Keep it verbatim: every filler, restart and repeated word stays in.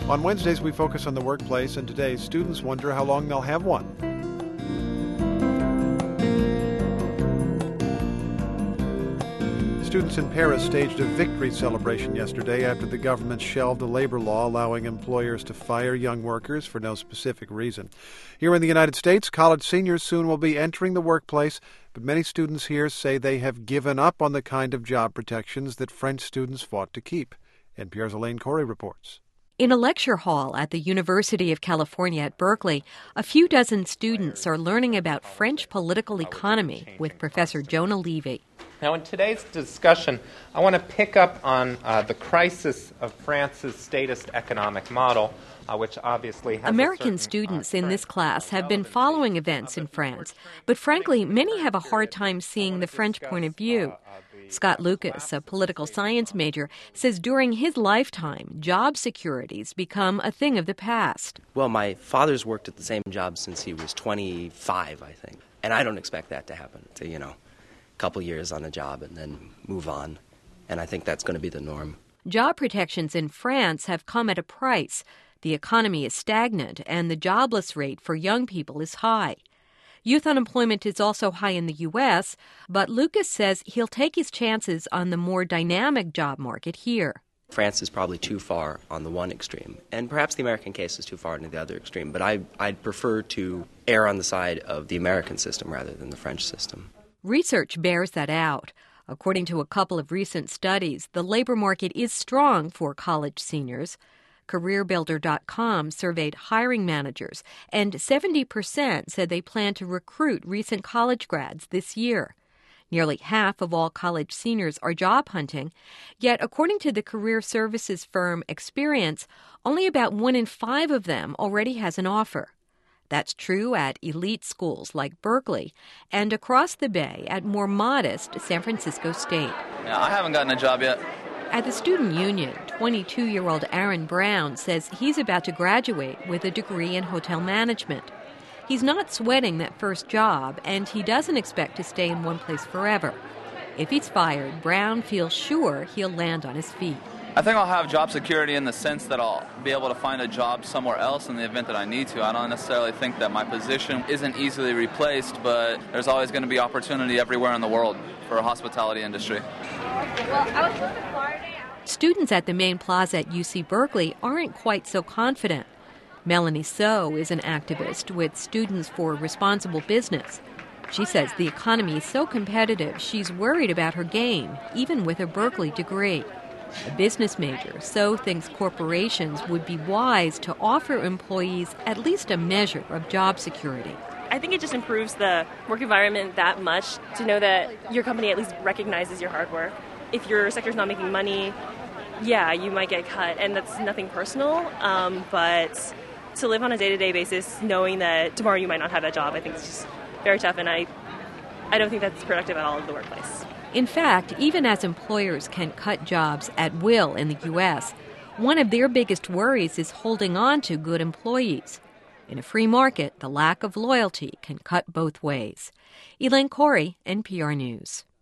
On Wednesdays, we focus on the workplace, and today, students wonder how long they'll have one. Students in Paris staged a victory celebration yesterday after the government shelved a labor law allowing employers to fire young workers for no specific reason. Here in the United States, college seniors soon will be entering the workplace, but many students here say they have given up on the kind of job protections that French students fought to keep. N P R's Elaine Corey reports. In a lecture hall at the University of California at Berkeley, a few dozen students are learning about French political economy with Professor Jonah Levy. Now, in today's discussion, I want to pick up on uh, the crisis of France's statist economic model, uh, which obviously has American a certain, students uh, in this class have been following events in France, but frankly, many have a hard time seeing the French point of view. Scott Lucas, a political science major, says during his lifetime, job security's become a thing of the past. Well, my father's worked at the same job since he was twenty-five, I think, and I don't expect that to happen, to, you know. Couple years on a job and then move on. And I think that's going to be the norm. Job protections in France have come at a price. The economy is stagnant and the jobless rate for young people is high. Youth unemployment is also high in the U S, but Lucas says he'll take his chances on the more dynamic job market here. France is probably too far on the one extreme, and perhaps the American case is too far into the other extreme, but I, I'd prefer to err on the side of the American system rather than the French system. Research bears that out. According to a couple of recent studies, the labor market is strong for college seniors. Career Builder dot com surveyed hiring managers, and seventy percent said they plan to recruit recent college grads this year. Nearly half of all college seniors are job hunting, yet according to the career services firm Experience, only about one in five of them already has an offer. That's true at elite schools like Berkeley and across the bay at more modest San Francisco State. Yeah, I haven't gotten a job yet. At the student union, twenty-two-year-old Aaron Brown says he's about to graduate with a degree in hotel management. He's not sweating that first job, and he doesn't expect to stay in one place forever. If he's fired, Brown feels sure he'll land on his feet. I think I'll have job security in the sense that I'll be able to find a job somewhere else in the event that I need to. I don't necessarily think that my position isn't easily replaced, but there's always going to be opportunity everywhere in the world for a hospitality industry. Students at the main plaza at U C Berkeley aren't quite so confident. Melanie So is an activist with Students for Responsible Business. She says the economy is so competitive she's worried about her game, even with a Berkeley degree. A business major, So thinks corporations would be wise to offer employees at least a measure of job security. I think it just improves the work environment that much to know that your company at least recognizes your hard work. If your sector's not making money, yeah, you might get cut, and that's nothing personal, um, but to live on a day-to-day basis knowing that tomorrow you might not have that job, I think it's just very tough, and I, I don't think that's productive at all in the workplace. In fact, even as employers can cut jobs at will in the U S, one of their biggest worries is holding on to good employees. In a free market, the lack of loyalty can cut both ways. Elaine Corey, N P R News.